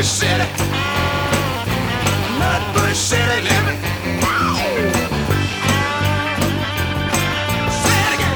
Nutbush City. Nutbush City living. Say it again.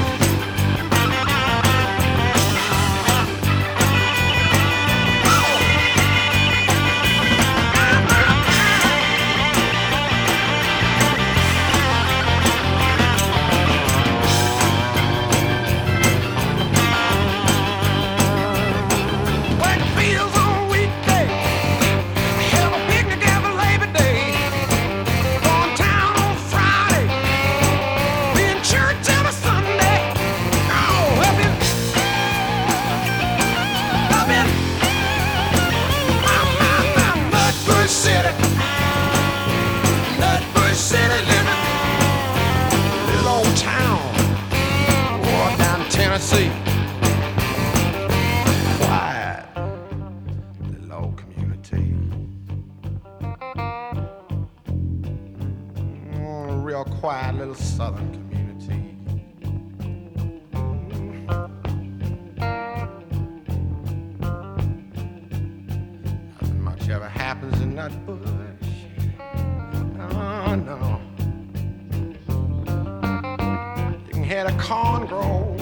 Work the fields on a weekday. Have a picnic every Labor Day. Go in town on Friday. Be in church every Sunday. Oh, up in Nutbush City. Nutbush City living. Little old town. Oh, down in Tennessee. Quiet. Little old community. Real quiet little southern community. Nothing much ever happens in Nutbush. Oh, no. You can hear the corn grow